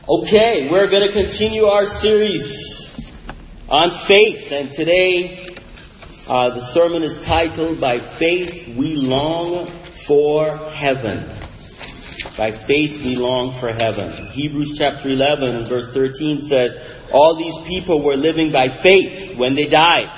Okay, we're going to continue our series on faith, and today the sermon is titled, By Faith We Long for Heaven. By faith we long for heaven. Hebrews chapter 11 and verse 13 says, all these people were living by faith when they died.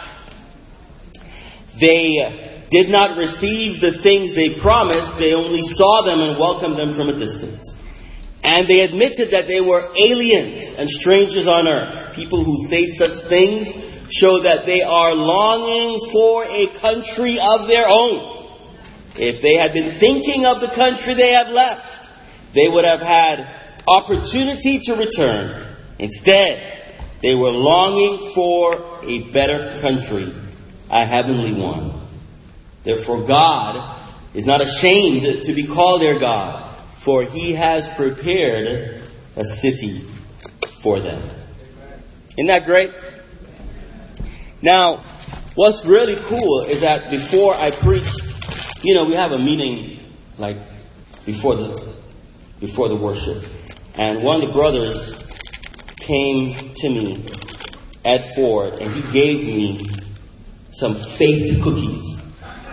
They did not receive the things they promised, they only saw them and welcomed them from a distance. And they admitted that they were aliens and strangers on earth. People who say such things show that they are longing for a country of their own. If they had been thinking of the country they have left, they would have had opportunity to return. Instead, they were longing for a better country, a heavenly one. Therefore, God is not ashamed to be called their God, for He has prepared a city for them. Isn't that great? Now, what's really cool is that before I preached, we have a meeting like before the worship. And one of the brothers came to me, Ed Ford, and he gave me some faith cookies.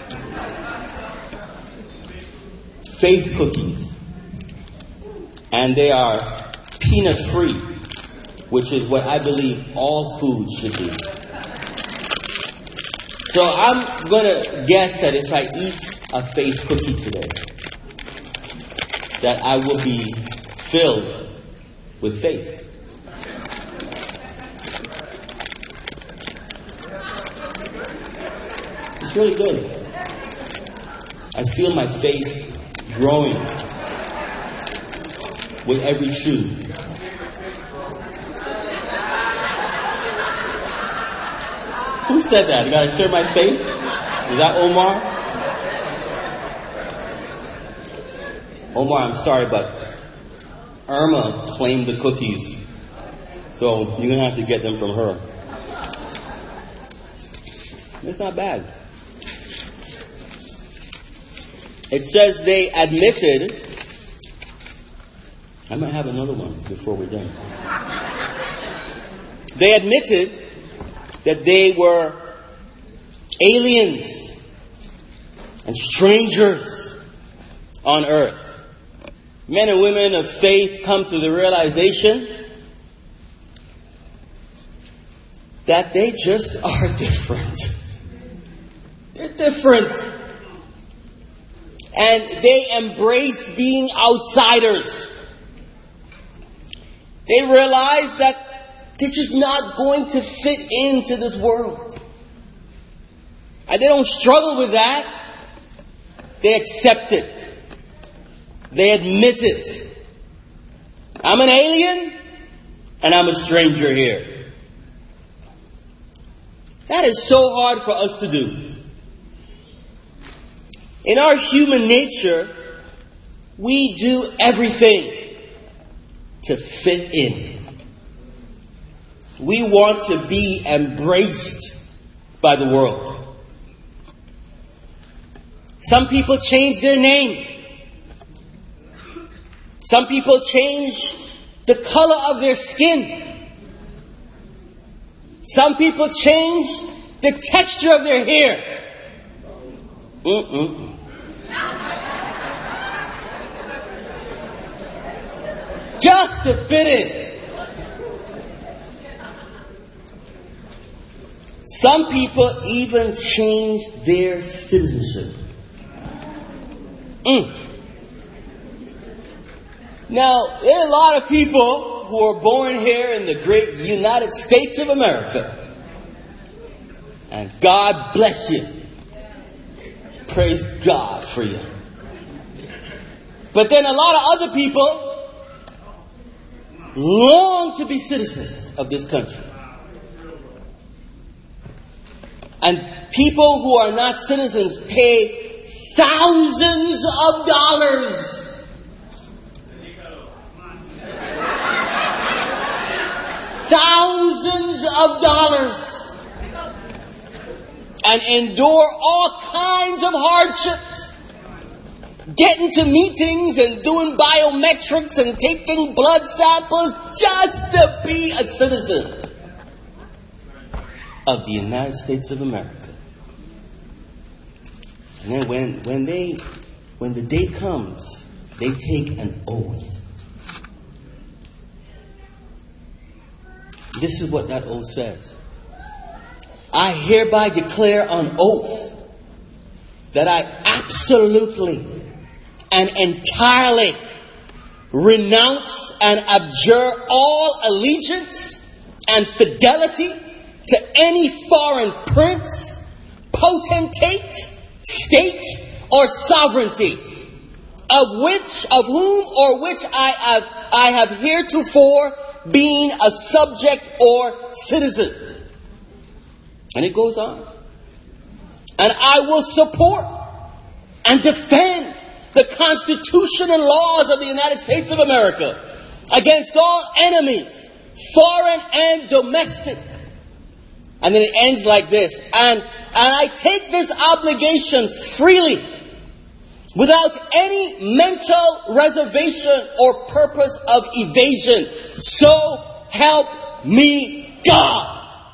Faith cookies. And they are peanut free, which is what I believe all food should be. So I'm going to guess that if I eat a faith cookie today, that I will be filled with faith. It's really good. I feel my faith growing with every chew. Who said that? You gotta share my faith? Is that Omar? Omar, I'm sorry, but Irma claimed the cookies. So you're gonna have to get them from her. It's not bad. It says they admitted. I might have another one before we're done. They admitted that they were aliens and strangers on earth. Men and women of faith come to the realization that they just are different. They're different. And they embrace being outsiders. They realize that they're just not going to fit into this world. And they don't struggle with that. They accept it. They admit it. I'm an alien and I'm a stranger here. That is so hard for us to do. In our human nature, we do everything to fit in. We want to be embraced by the world. Some people change their name. Some people change the color of their skin. Some people change the texture of their hair. Just to fit in. Some people even change their citizenship. Now, there are a lot of people who are born here in the great United States of America. And God bless you. Praise God for you. But then a lot of other people long to be citizens of this country. And people who are not citizens pay thousands of dollars. Thousands of dollars. And endure all kinds of hardships getting to meetings and doing biometrics and taking blood samples just to be a citizen of the United States of America. And then when the day comes, they take an oath. This is what that oath says. I hereby declare on oath that I absolutely and entirely renounce and abjure all allegiance and fidelity to any foreign prince, potentate, state, or sovereignty, of whom or which I have heretofore been a subject or citizen. And it goes on. And I will support and defend the Constitution and laws of the United States of America against all enemies, foreign and domestic. And then it ends like this. And I take this obligation freely, without any mental reservation or purpose of evasion. So help me God.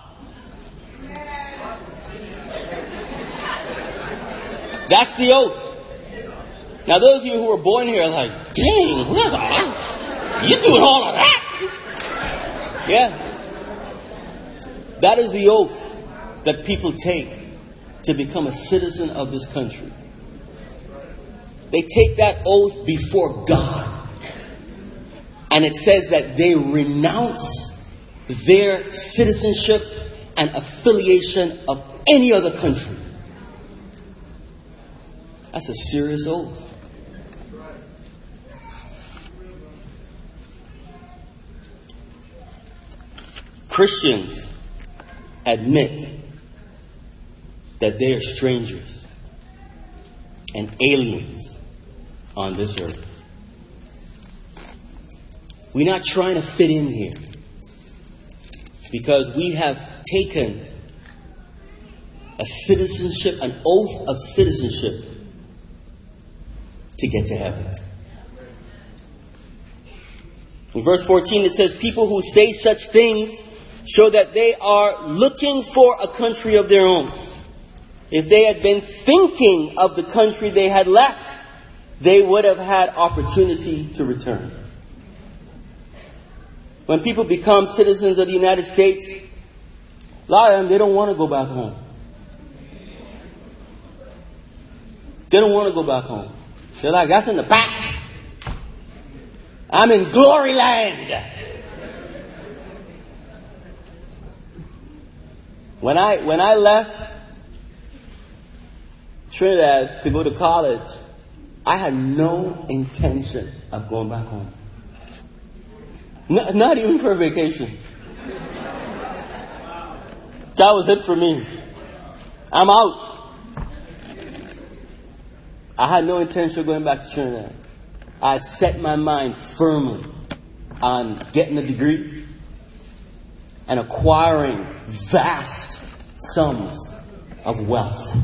That's the oath. Now those of you who were born here are like, dang, you doing all of that? Yeah. That is the oath that people take to become a citizen of this country. They take that oath before God. And it says that they renounce their citizenship and affiliation of any other country. That's a serious oath. Christians admit that they are strangers and aliens on this earth. We're not trying to fit in here because we have taken a citizenship, an oath of citizenship to get to heaven. In verse 14 it says, people who say such things show that they are looking for a country of their own. If they had been thinking of the country they had left, they would have had opportunity to return. When people become citizens of the United States, a lot of them, they don't want to go back home. They don't want to go back home. They're like, that's in the past. I'm in glory land. When I left Trinidad to go to college, I had no intention of going back home. Not even for a vacation. That was it for me. I'm out. I had no intention of going back to Trinidad. I had set my mind firmly on getting a degree and acquiring vast sums of wealth.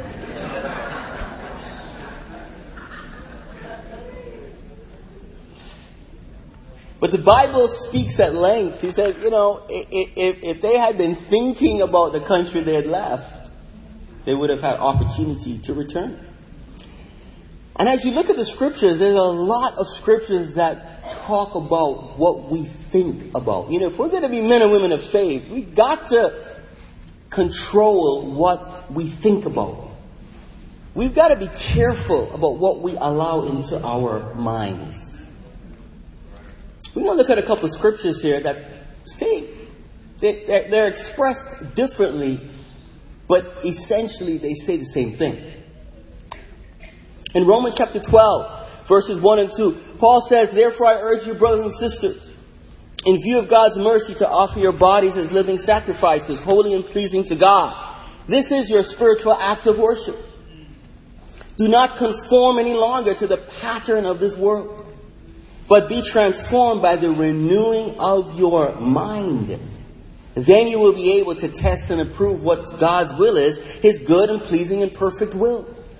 But the Bible speaks at length. He says, if they had been thinking about the country they had left, they would have had opportunity to return. And as you look at the scriptures, there's a lot of scriptures that talk about what we think about. If we're going to be men and women of faith, we've got to control what we think about. We've got to be careful about what we allow into our minds. We're going to look at a couple of scriptures here that say they're expressed differently, but essentially they say the same thing. In Romans chapter 12, verses 1 and 2, Paul says, therefore I urge you, brothers and sisters, in view of God's mercy, to offer your bodies as living sacrifices, holy and pleasing to God. This is your spiritual act of worship. Do not conform any longer to the pattern of this world, but be transformed by the renewing of your mind. Then you will be able to test and approve what God's will is, His good and pleasing and perfect will.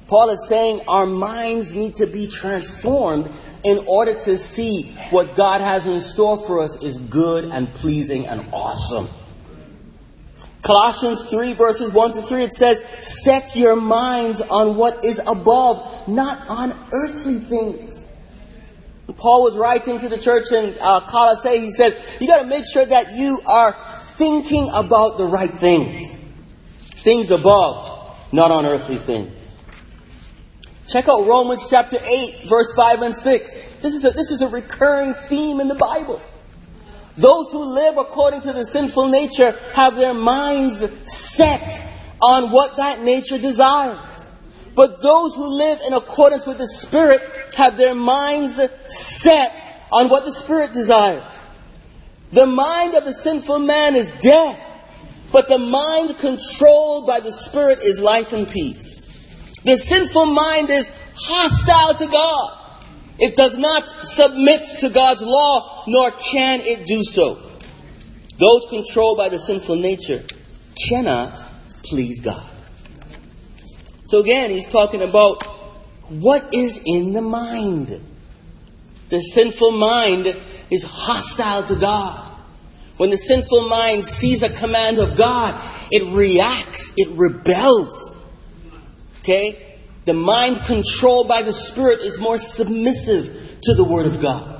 Paul is saying our minds need to be transformed in order to see what God has in store for us is good and pleasing and awesome. Colossians 3 verses 1 to 3, it says, set your minds on what is above, not on earthly things. Paul was writing to the church in Colossae. He says, you got to make sure that you are thinking about the right things. Things above, not on earthly things. Check out Romans chapter 8, verse 5 and 6. This is a recurring theme in the Bible. Those who live according to the sinful nature have their minds set on what that nature desires. But those who live in accordance with the Spirit have their minds set on what the Spirit desires. The mind of the sinful man is death, but the mind controlled by the Spirit is life and peace. The sinful mind is hostile to God. It does not submit to God's law, nor can it do so. Those controlled by the sinful nature cannot please God. So again, he's talking about what is in the mind. The sinful mind is hostile to God. When the sinful mind sees a command of God, it reacts, it rebels. Okay? The mind controlled by the Spirit is more submissive to the Word of God.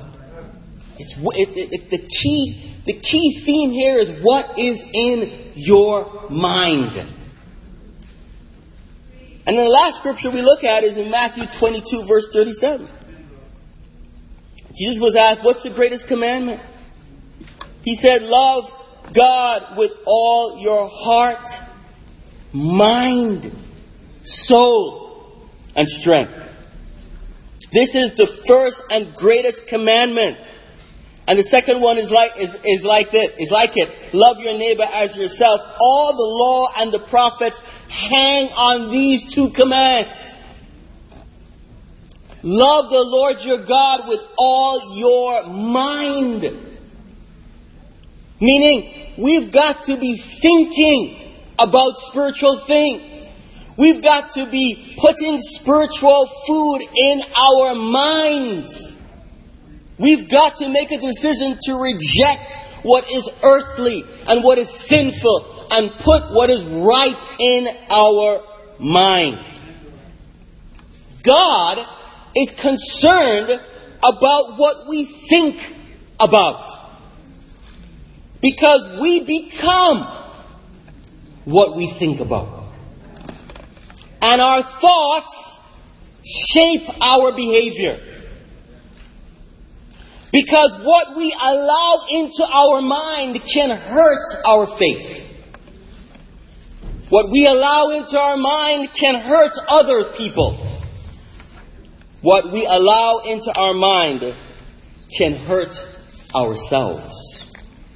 The key theme here is what is in your mind. And then the last scripture we look at is in Matthew 22 verse 37. Jesus was asked, what's the greatest commandment? He said, love God with all your heart, mind, soul, and strength. This is the first and greatest commandment. And the second one is like it. Love your neighbor as yourself. All the law and the prophets hang on these two commands. Love the Lord your God with all your mind. Meaning, we've got to be thinking about spiritual things. We've got to be putting spiritual food in our minds. We've got to make a decision to reject what is earthly and what is sinful and put what is right in our mind. God is concerned about what we think about. Because we become what we think about. And our thoughts shape our behavior. Because what we allow into our mind can hurt our faith. What we allow into our mind can hurt other people. What we allow into our mind can hurt ourselves.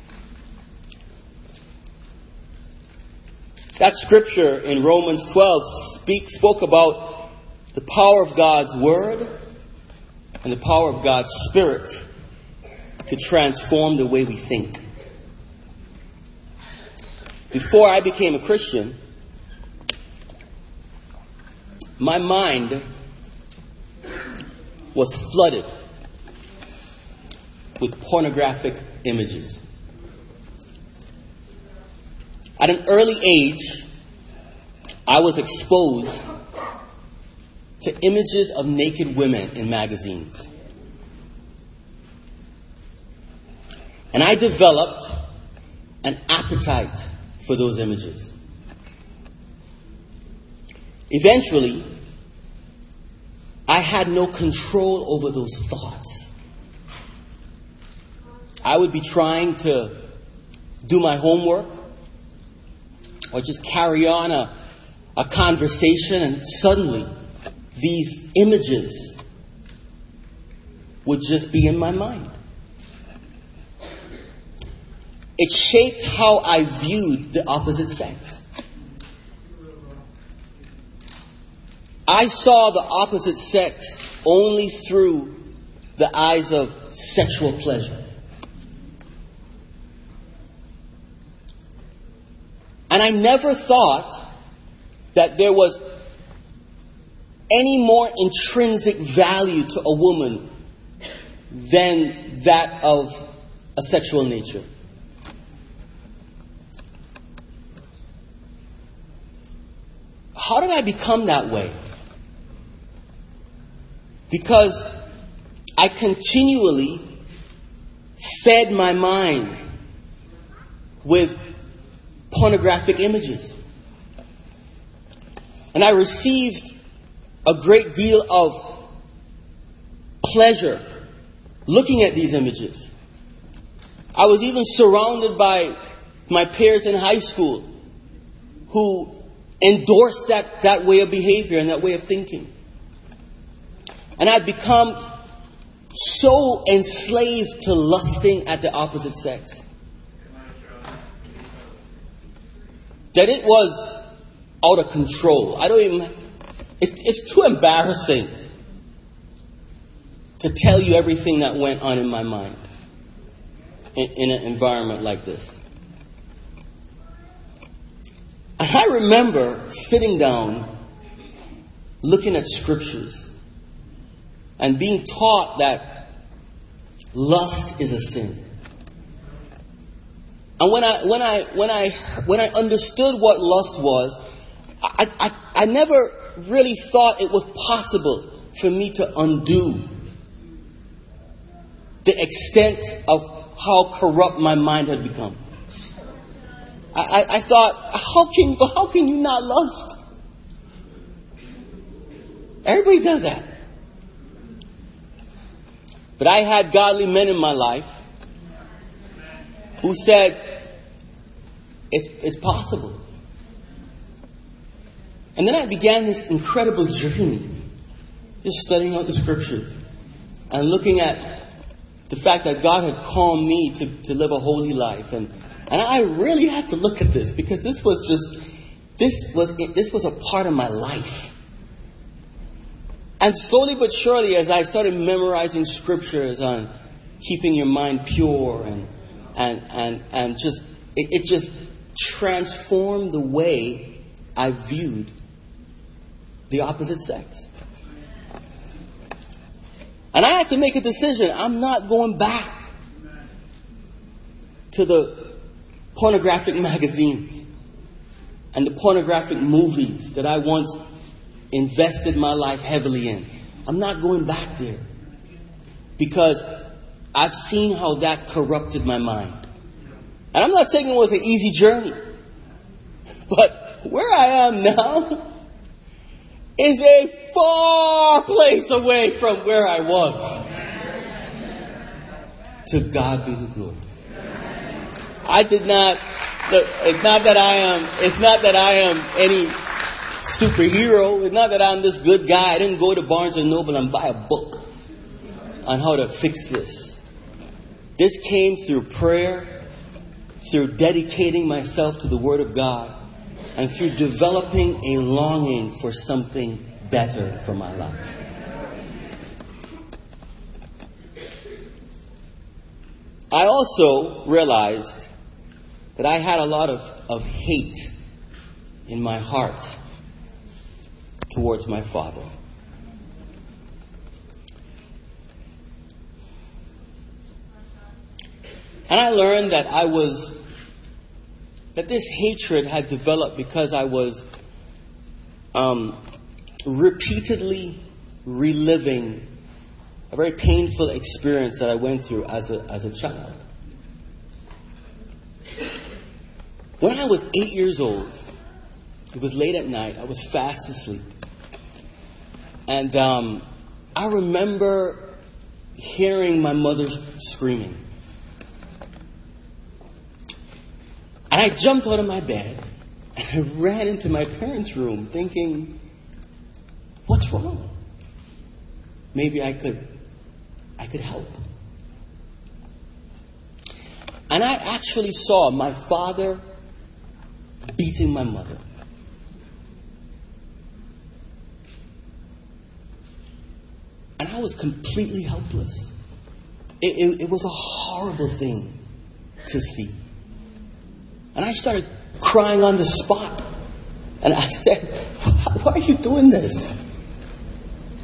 That scripture in Romans 12 spoke about the power of God's Word and the power of God's Spirit to transform the way we think. Before I became a Christian, my mind was flooded with pornographic images. At an early age, I was exposed to images of naked women in magazines. And I developed an appetite for those images. Eventually, I had no control over those thoughts. I would be trying to do my homework or just carry on a conversation, and suddenly these images would just be in my mind. It shaped how I viewed the opposite sex. I saw the opposite sex only through the eyes of sexual pleasure. And I never thought that there was any more intrinsic value to a woman than that of a sexual nature. How did I become that way? Because I continually fed my mind with pornographic images. And I received a great deal of pleasure looking at these images. I was even surrounded by my peers in high school who endorsed that way of behavior and that way of thinking. And I'd become so enslaved to lusting at the opposite sex that it was out of control. It's too embarrassing to tell you everything that went on in my mind in an environment like this. And I remember sitting down, looking at scriptures, and being taught that lust is a sin. And when I understood what lust was, I never really thought it was possible for me to undo the extent of how corrupt my mind had become. I thought, how can you not lust? Everybody does that. But I had godly men in my life who said, it's possible. And then I began this incredible journey, just studying out the scriptures and looking at the fact that God had called me to live a holy life. And I really had to look at this because this was a part of my life. And slowly but surely, as I started memorizing scriptures on keeping your mind pure and just it just transformed the way I viewed the opposite sex. And I had to make a decision. I'm not going back to the pornographic magazines and the pornographic movies that I once invested my life heavily in. I'm not going back there because I've seen how that corrupted my mind. And I'm not saying it was an easy journey, but where I am now is a far place away from where I was. To God be the glory. It's not that I am any superhero. It's not that I'm this good guy. I didn't go to Barnes & Noble and buy a book on how to fix this. This came through prayer, through dedicating myself to the Word of God, and through developing a longing for something better for my life. I also realized that I had a lot of hate in my heart towards my father. And I learned that this hatred had developed because I was repeatedly reliving a very painful experience that I went through as a child. When I was 8 years old, it was late at night, I was fast asleep. And I remember hearing my mother screaming. And I jumped out of my bed and I ran into my parents' room thinking, what's wrong? Maybe I could help. And I actually saw my father beating my mother. And I was completely helpless. It was a horrible thing to see. And I started crying on the spot. And I said, why are you doing this?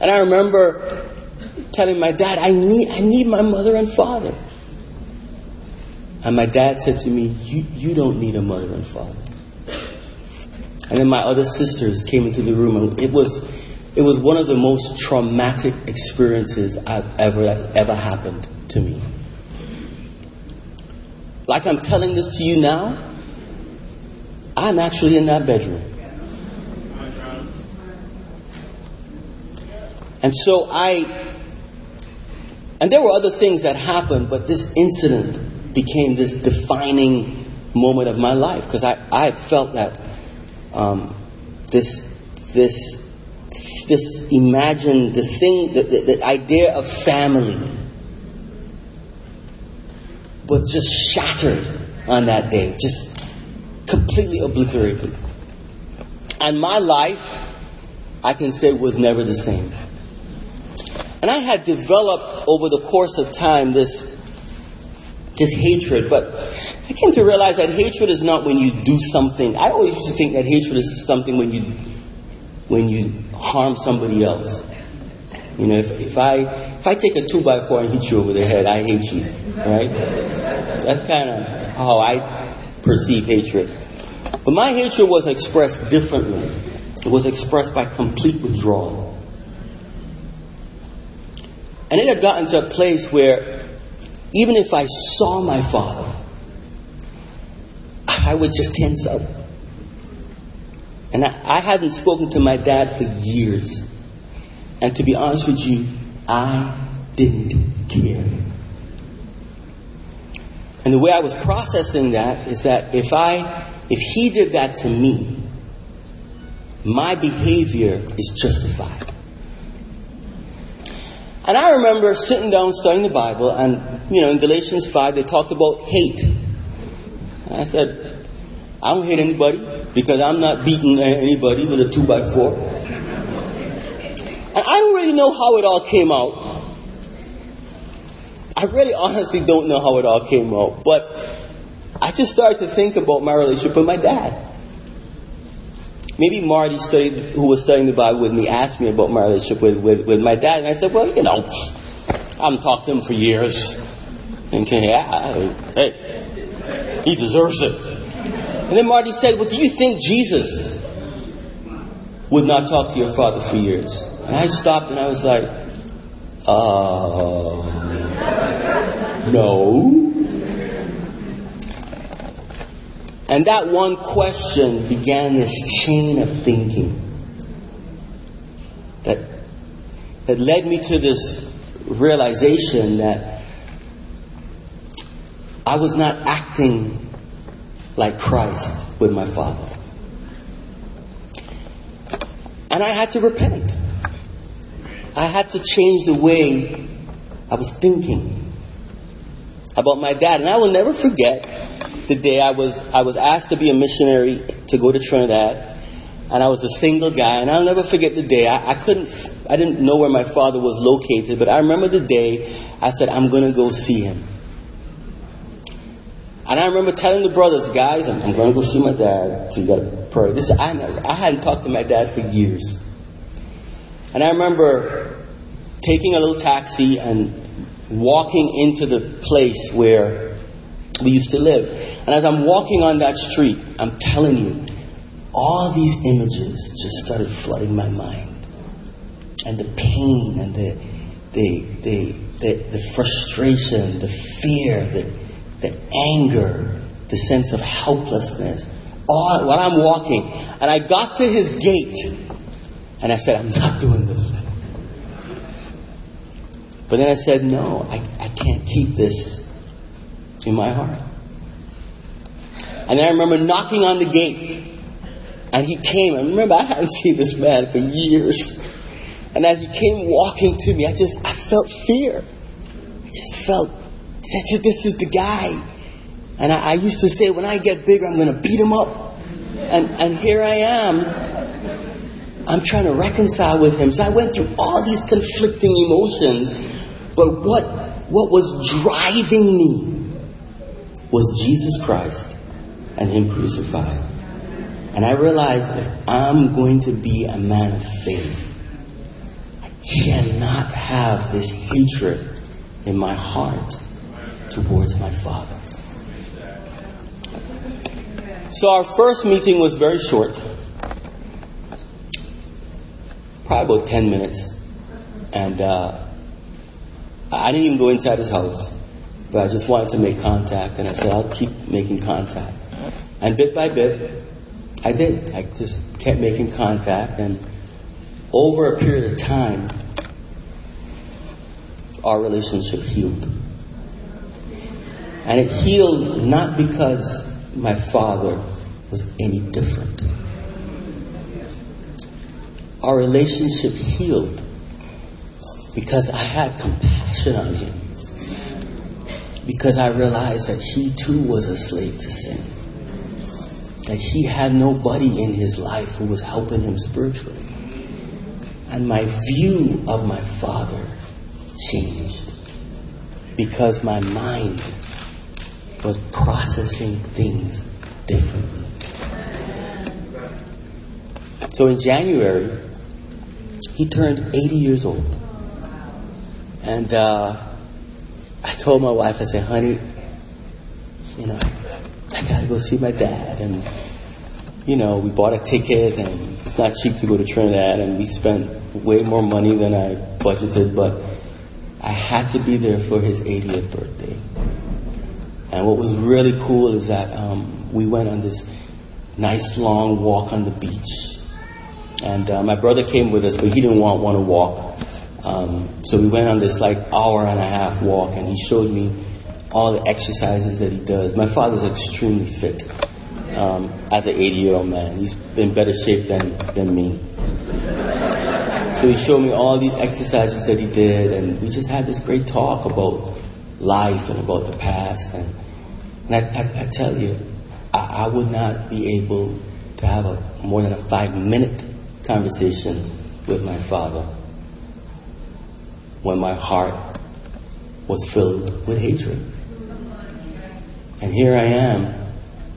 And I remember telling my dad, I need my mother and father. And my dad said to me, you don't need a mother and father. And then my other sisters came into the room, and it was one of the most traumatic experiences that's ever happened to me. Like I'm telling this to you now, I'm actually in that bedroom. And so and there were other things that happened, but this incident became this defining moment of my life, because I felt that this imagined, the idea of family was just shattered on that day, just completely obliterated. And my life, I can say, was never the same. And I had developed over the course of time this hatred, but I came to realize that hatred is not when you do something. I always used to think that hatred is something when you harm somebody else. You know, if I take a 2x4 and hit you over the head, I hate you, right? That's kind of how I perceive hatred. But my hatred was expressed differently. It was expressed by complete withdrawal. And it had gotten to a place where even if I saw my father, I would just tense up. And I hadn't spoken to my dad for years. And to be honest with you, I didn't care. And the way I was processing that is that if he did that to me, my behavior is justified. And I remember sitting down studying the Bible, and in Galatians 5 they talked about hate. And I said, I don't hate anybody because I'm not beating anybody with a 2x4. And I don't really know how it all came out. I really honestly don't know how it all came out. But I just started to think about my relationship with my dad. Maybe Marty, who was studying the Bible with me, asked me about my relationship with my dad. And I said, well, I haven't talked to him for years. Thinking, hey, he deserves it. And then Marty said, well, do you think Jesus would not talk to your father for years? And I stopped and I was like, no. And that one question began this chain of thinking that led me to this realization that I was not acting like Christ with my father. And I had to repent. I had to change the way I was thinking about my dad. And I will never forget the day I was asked to be a missionary to go to Trinidad, and I was a single guy. And I'll never forget the day. I didn't know where my father was located, but I remember the day I said, I'm going to go see him. And I remember telling the brothers, guys, I'm going to go see my dad, so you got to pray. I hadn't talked to my dad for years. And I remember taking a little taxi and walking into the place where we used to live. And as I'm walking on that street, I'm telling you, all these images just started flooding my mind. And the pain and the frustration, the fear, the anger, the sense of helplessness. All while I'm walking. And I got to his gate. And I said, I'm not doing this. But then I said, no, I can't keep this in my heart. And then I remember knocking on the gate. And he came. And remember, I hadn't seen this man for years. And as he came walking to me, I felt fear. I just felt, this is the guy. And I used to say, when I get bigger, I'm going to beat him up. And here I am. I'm trying to reconcile with him. So I went through all these conflicting emotions. But what was driving me was Jesus Christ and Him crucified. And I realized if I'm going to be a man of faith, I cannot have this hatred in my heart towards my father. So our first meeting was very short. Probably about 10 minutes. And I didn't even go inside his house. But I just wanted to make contact. And I said, I'll keep making contact. And bit by bit, I did. I just kept making contact. And over a period of time, our relationship healed. And it healed not because my father was any different. Our relationship healed because I had compassion on him. Because I realized that he too was a slave to sin. That he had nobody in his life who was helping him spiritually. And my view of my father changed. Because my mind was processing things differently. So in January, he turned 80 years old. And I told my wife, I said, honey, I gotta go see my dad. And, we bought a ticket, and it's not cheap to go to Trinidad, and we spent way more money than I budgeted, but I had to be there for his 80th birthday. And what was really cool is that we went on this nice long walk on the beach. And my brother came with us, but he didn't want to walk. So we went on this hour and a half walk, and he showed me all the exercises that he does. My father's extremely fit as an 80-year-old man. He's in better shape than me. So he showed me all these exercises that he did, and we just had this great talk about life and about the past. And I tell you, I would not be able to have more than a 5-minute conversation with my father when my heart was filled with hatred. And here I am,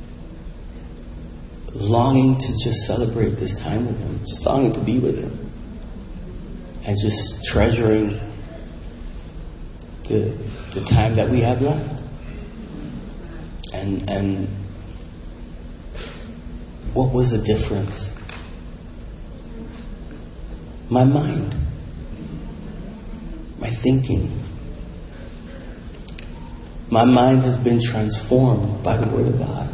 longing to just celebrate this time with him, just longing to be with him, and just treasuring the time that we have left. And what was the difference? My mind, my thinking. My mind has been transformed by the Word of God.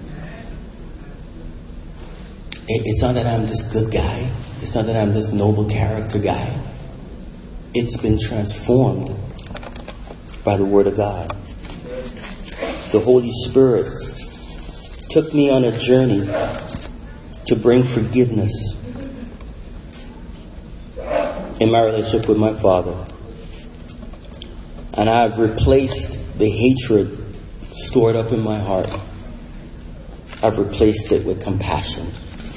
It's not that I'm this good guy. It's not that I'm this noble character guy. It's been transformed by the Word of God. The Holy Spirit took me on a journey to bring forgiveness in my relationship with my Father. And I've replaced the hatred stored up in my heart. I've replaced it with compassion.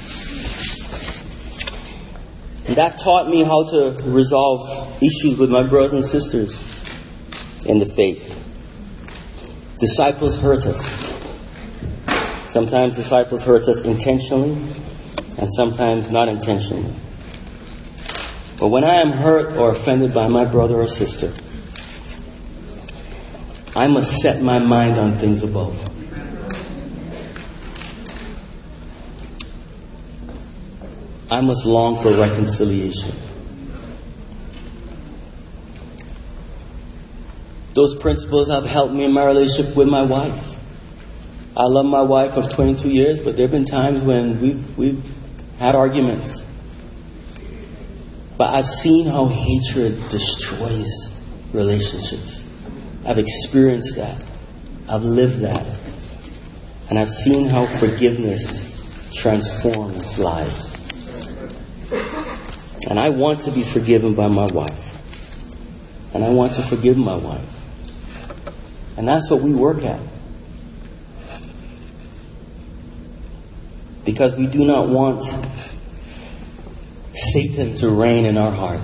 And that taught me how to resolve issues with my brothers and sisters in the faith. Disciples hurt us. Sometimes disciples hurt us intentionally, and sometimes not intentionally. But when I am hurt or offended by my brother or sister, I must set my mind on things above. I must long for reconciliation. Those principles have helped me in my relationship with my wife. I love my wife of 22 years, but there have been times when we've had arguments. But I've seen how hatred destroys relationships. I've experienced that. I've lived that. And I've seen how forgiveness transforms lives. And I want to be forgiven by my wife. And I want to forgive my wife. And that's what we work at. Because we do not want Satan to reign in our hearts.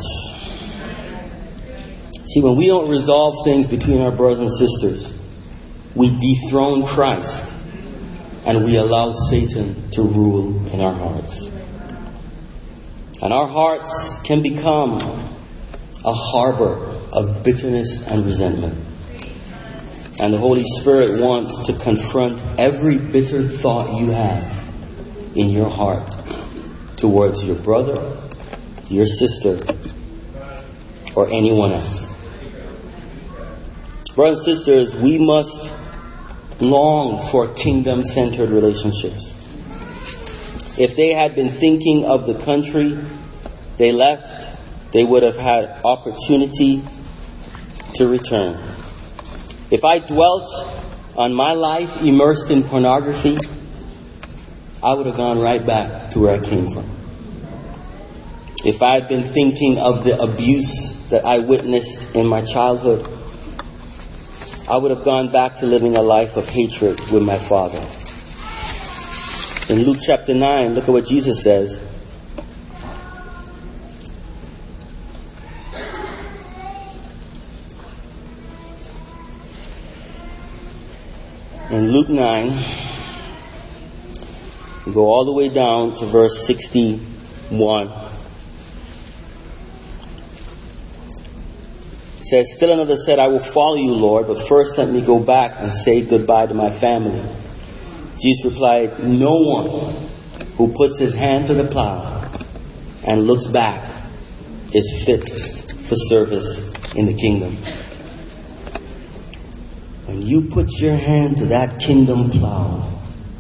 See, when we don't resolve things between our brothers and sisters, we dethrone Christ and we allow Satan to rule in our hearts. And our hearts can become a harbor of bitterness and resentment. And the Holy Spirit wants to confront every bitter thought you have in your heart towards your brother, your sister, or anyone else. Brothers and sisters, we must long for kingdom-centered relationships. If they had been thinking of the country they left, they would have had opportunity to return. If I dwelt on my life immersed in pornography, I would have gone right back to where I came from. If I had been thinking of the abuse that I witnessed in my childhood, I would have gone back to living a life of hatred with my father. In Luke chapter 9, look at what Jesus says. In Luke 9, we go all the way down to verse 61. It says, still another said, I will follow you, Lord, but first let me go back and say goodbye to my family. Jesus replied, no one who puts his hand to the plow and looks back is fit for service in the kingdom. When you put your hand to that kingdom plow,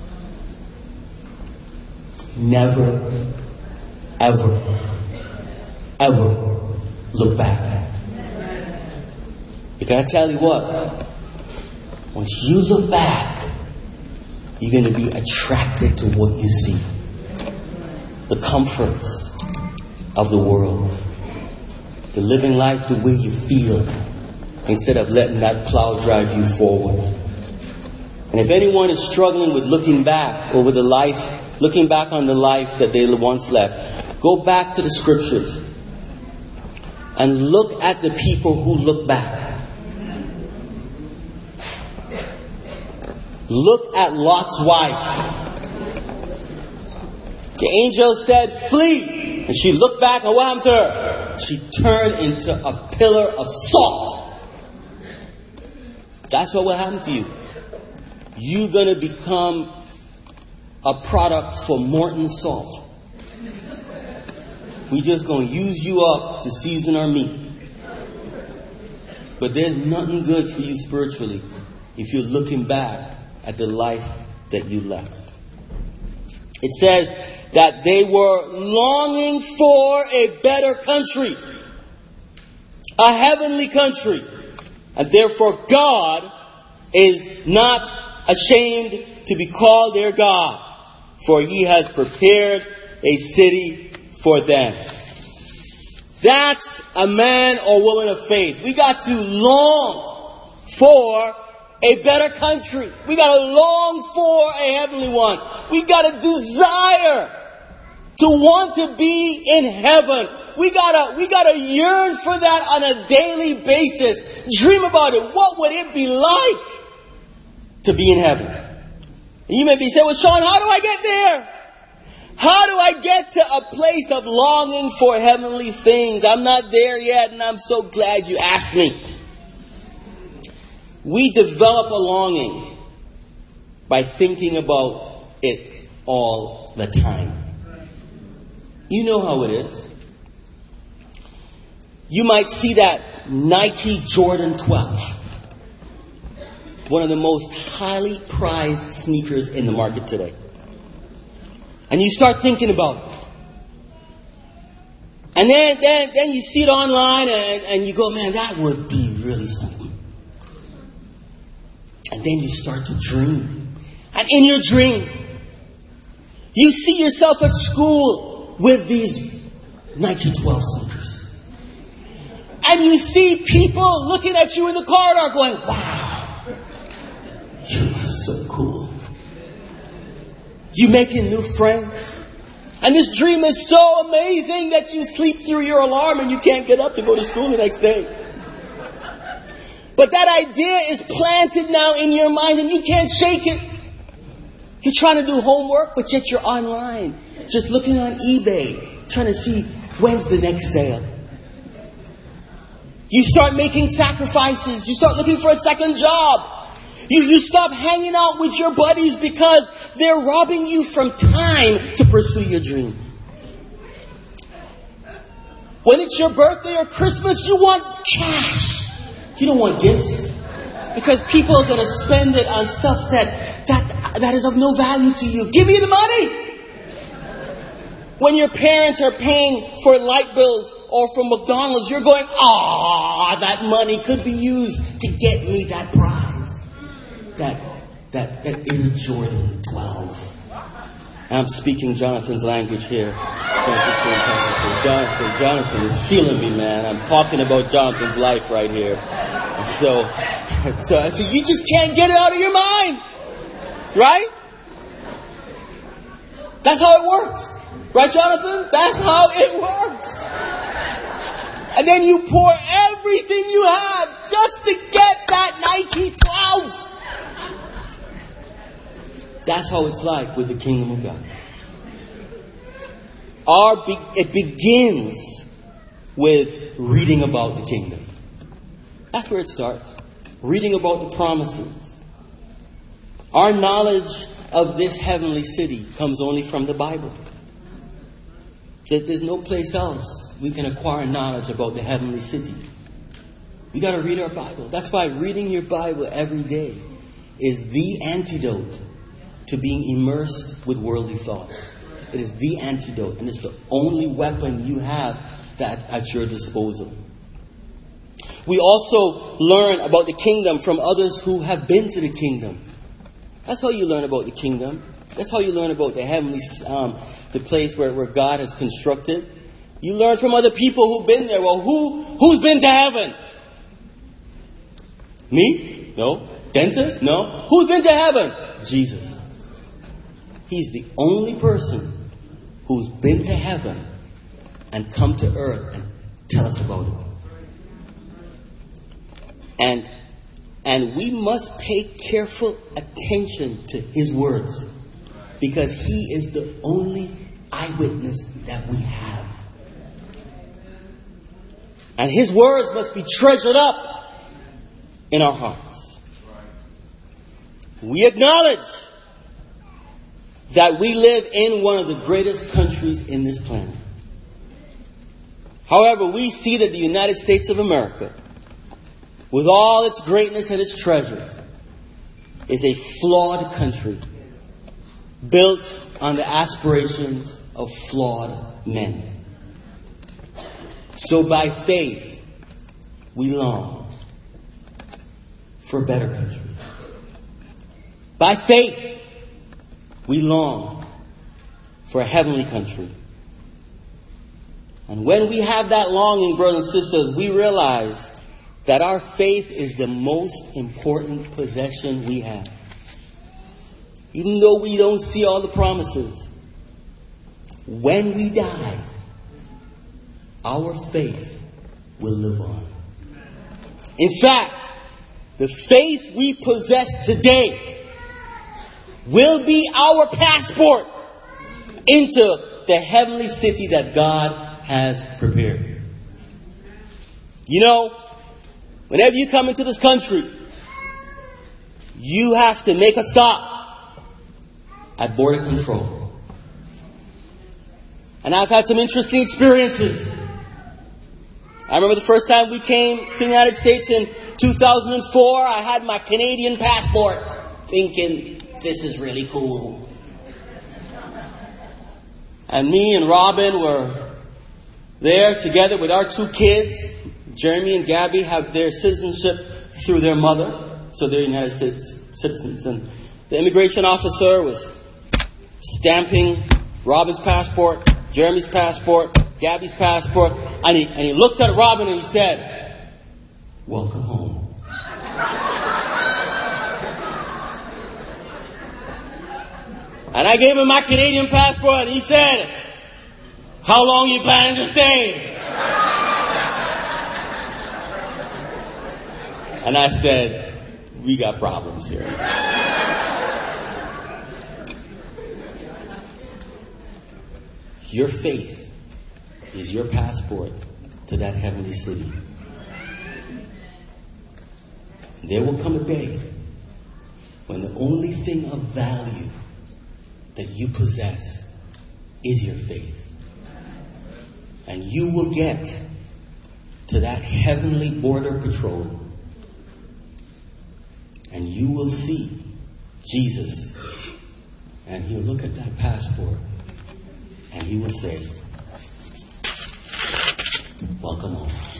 never, ever, ever look back. Because I tell you what, once you look back, you're going to be attracted to what you see. The comforts of the world. The living life the way you feel, instead of letting that plow drive you forward. And if anyone is struggling with looking back on the life that they once left, go back to the scriptures and look at the people who look back. Look at Lot's wife. The angel said, flee. And she looked back and what happened to her? She turned into a pillar of salt. That's what will happen to you. You're going to become a product for Morton Salt. We're just going to use you up to season our meat. But there's nothing good for you spiritually if you're looking back at the life that you left. It says that they were longing for a better country, a heavenly country. And therefore God is not ashamed to be called their God, for he has prepared a city for them. That's a man or woman of faith. We got to long for a better country. We got to long for a heavenly one. We got to desire to want to be in heaven. We gotta yearn for that on a daily basis. Dream about it. What would it be like to be in heaven? And you may be saying, well, Sean, how do I get there? How do I get to a place of longing for heavenly things? I'm not there yet, and I'm so glad you asked me. We develop a longing by thinking about it all the time. You know how it is. You might see that Nike Jordan 12. One of the most highly prized sneakers in the market today. And you start thinking about it. And then you see it online and you go, man, that would be really something. And then you start to dream. And in your dream, you see yourself at school with these Nike 12 sneakers. And you see people looking at you in the corridor going, wow, you are so cool. You making new friends. And this dream is so amazing that you sleep through your alarm and you can't get up to go to school the next day. But that idea is planted now in your mind and you can't shake it. You're trying to do homework, but yet you're online. Just looking on eBay, trying to see when's the next sale. You start making sacrifices. You start looking for a second job. You stop hanging out with your buddies because they're robbing you from time to pursue your dream. When it's your birthday or Christmas, you want cash. You don't want gifts. Because people are going to spend it on stuff that is of no value to you. Give me the money. When your parents are paying for light bills or for McDonald's, you're going, that money could be used to get me that prize. That Air Jordan 12. I'm speaking Jonathan's language here. Jonathan is feeling me, man. I'm talking about Jonathan's life right here. And so you just can't get it out of your mind. Right? That's how it works. Right, Jonathan? That's how it works. And then you pour everything you have just to get that Nike 12. That's how it's like with the kingdom of God. It begins with reading about the kingdom. That's where it starts. Reading about the promises. Our knowledge of this heavenly city comes only from the Bible. There's no place else we can acquire knowledge about the heavenly city. We got to read our Bible. That's why reading your Bible every day is the antidote to being immersed with worldly thoughts. It is the antidote, and it's the only weapon you have that at your disposal. We also learn about the kingdom from others who have been to the kingdom. That's how you learn about the kingdom. That's how you learn about the heavenly, the place where God has constructed. You learn from other people who've been there. Well, who's been to heaven? Me? No. Denton? No. Who's been to heaven? Jesus. He's the only person who's been to heaven and come to earth and tell us about it. And we must pay careful attention to his words, because he is the only eyewitness that we have. And his words must be treasured up in our hearts. We acknowledge that we live in one of the greatest countries in this planet. However, we see that the United States of America, with all its greatness and its treasures, is a flawed country built on the aspirations of flawed men. So by faith, we long for a better country. By faith, we long for a heavenly country. And when we have that longing, brothers and sisters, we realize that our faith is the most important possession we have. Even though we don't see all the promises, when we die, our faith will live on. In fact, the faith we possess today will be our passport into the heavenly city that God has prepared. You know, whenever you come into this country, you have to make a stop at border control. And I've had some interesting experiences. I remember the first time we came to the United States in 2004, I had my Canadian passport, thinking, this is really cool. And me and Robin were there together with our two kids. Jeremy and Gabby have their citizenship through their mother, so they're United States citizens. And the immigration officer was stamping Robin's passport, Jeremy's passport, Gabby's passport, and he looked at Robin and he said, "Welcome home." And I gave him my Canadian passport, and he said, "How long you planning to stay?" And I said, "We got problems here." Your faith is your passport to that heavenly city. And there will come a day when the only thing of value that you possess is your faith. And you will get to that heavenly border patrol, and you will see Jesus, and he'll look at that passport and he will say, welcome home.